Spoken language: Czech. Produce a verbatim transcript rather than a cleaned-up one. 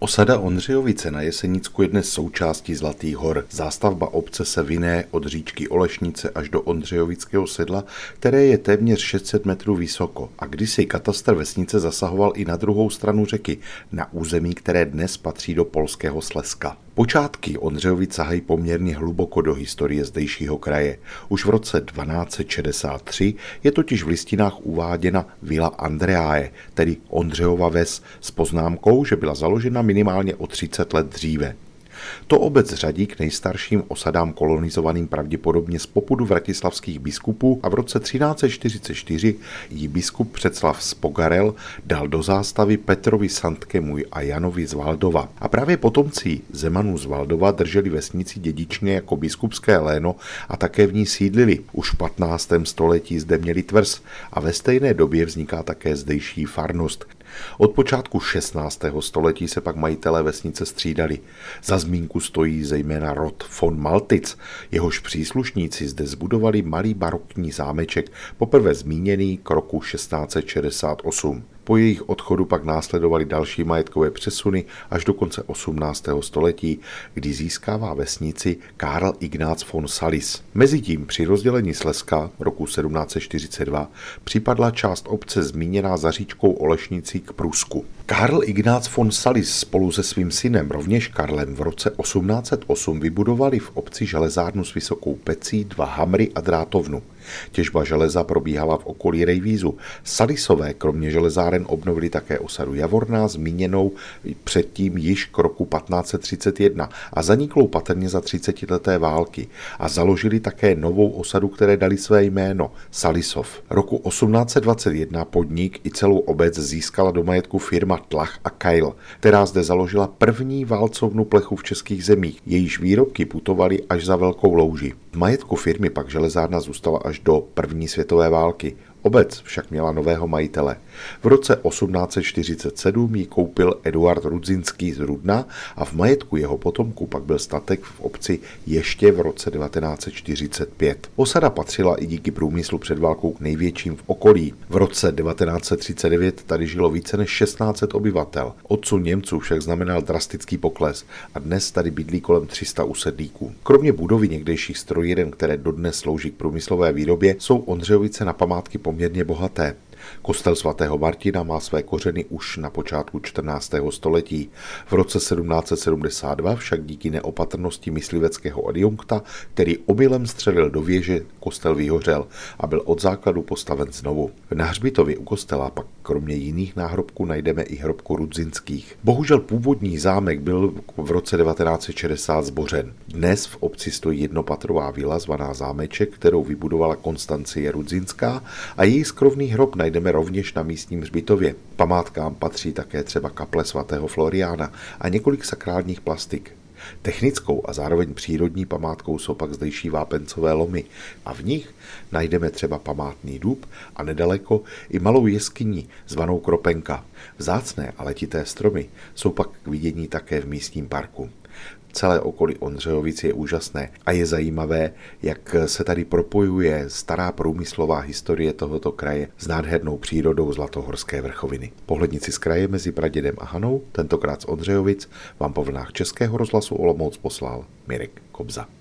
Osada Ondřejovice na Jesenicku je dnes součástí Zlatých hor. Zástavba obce se vine od říčky Olešnice až do Ondřejovického sedla, které je téměř šest set metrů vysoko. A kdysi katastr vesnice zasahoval i na druhou stranu řeky, na území, které dnes patří do polského Slezska. Počátky Ondřejovic sahají poměrně hluboko do historie zdejšího kraje. Už v roce dvanáct set šedesát tři je totiž v listinách uváděna Vila Andreae, tedy Ondřejova ves, s poznámkou, že byla založena minimálně o třicet let dříve. To obec řadí k nejstarším osadám kolonizovaným pravděpodobně z popudu vratislavských biskupů a v roce třináct set čtyřicet čtyři jí biskup Přeclav z Pogarel dal do zástavy Petrovi Sandkemu a Janovi z Valdova. A právě potomci Zemanů z Valdova drželi vesnici dědičně jako biskupské léno a také v ní sídlili. Už v patnáctém století zde měli tvrz a ve stejné době vzniká také zdejší farnost. Od počátku šestnáctého století se pak majitelé vesnice střídali. Za zmínku stojí zejména rod von Maltic. Jehož příslušníci zde zbudovali malý barokní zámeček, poprvé zmíněný k roku šestnáct set šedesát osm. Po jejich odchodu pak následovaly další majetkové přesuny až do konce osmnáctého století, kdy získává vesnici Karl Ignác von Salis. Mezitím při rozdělení Slezska roku sedmnáct set čtyřicet dva připadla část obce zmíněná za říčkou Olešnicí k Prusku. Karl Ignác von Salis spolu se svým synem, rovněž Karlem, v roce osmnáct set osm vybudovali v obci železárnu s vysokou pecí, dva hamry a drátovnu. Těžba železa probíhala v okolí Rejvízu. Salisové kromě železáren obnovili také osadu Javorná, zmíněnou předtím již k roku patnáct set třicet jedna a zaniklou patrně za třicetileté války, a založili také novou osadu, které dali své jméno Salisov. Roku osmnáct set dvacet jedna podnik i celou obec získala do majetku firma Tlach a Keil, která zde založila první válcovnu plechu v českých zemích. Jejíž výrobky putovaly až za Velkou Louži. V majetku firmy pak železárna zůstala až do první světové války. Obec však měla nového majitele. V roce osmnáct set čtyřicet sedm ji koupil Eduard Rudzinský z Rudna a v majetku jeho potomků pak byl statek v obci ještě v roce devatenáct set čtyřicet pět. Osada patřila i díky průmyslu před válkou k největším v okolí. V roce devatenáct set třicet devět tady žilo více než šestnáct set obyvatel. Odsun Němců však znamenal drastický pokles a dnes tady bydlí kolem tři sta usedlíků. Kromě budovy někdejších strojíren, které dodnes slouží k průmyslové výrobě, jsou Ondřejovice na památky poměrně bohaté. Kostel svatého Martina má své kořeny už na počátku čtrnáctého století. V roce sedmnáct set sedmdesát dva však díky neopatrnosti mysliveckého adjunkta, který omylem střelil do věže, kostel vyhořel a byl od základu postaven znovu. Na hřbitově u kostela pak kromě jiných náhrobků najdeme i hrobku Rudzinských. Bohužel původní zámek byl v roce devatenáct set šedesát zbořen. Dnes v obci stojí jednopatrová vila zvaná Zámeček, kterou vybudovala Konstancie Rudzinská, a její skrovný hrob najdeme rovněž na místním hřbitově. Památkám patří také třeba kaple svatého Floriána a několik sakrálních plastik. Technickou a zároveň přírodní památkou jsou pak zdejší vápencové lomy a v nich najdeme třeba památný dub a nedaleko i malou jeskyni zvanou Kropenka. Vzácné a letité stromy jsou pak k vidění také v místním parku. Celé okolí Ondřejovic je úžasné a je zajímavé, jak se tady propojuje stará průmyslová historie tohoto kraje s nádhernou přírodou Zlatohorské vrchoviny. Pohlednici z kraje mezi pradědem a Hanou, tentokrát z Ondřejovic, vám po vlnách Českého rozhlasu Olomouc poslal Mirek Kobza.